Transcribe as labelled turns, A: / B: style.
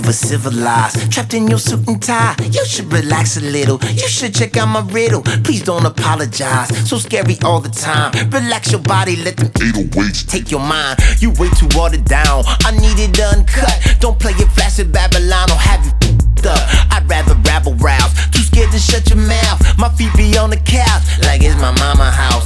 A: over-civilized, trapped in your suit and tie. You should relax a little, you should check out my riddle. Please don't apologize, so scary all the time. Relax your body, let them 808s take your mind. You way too watered down, I need it uncut. Don't play it flash in Babylon or have you up. I'd rather rabble rouse, too scared to shut your mouth. My feet be on the couch like it's my mama house.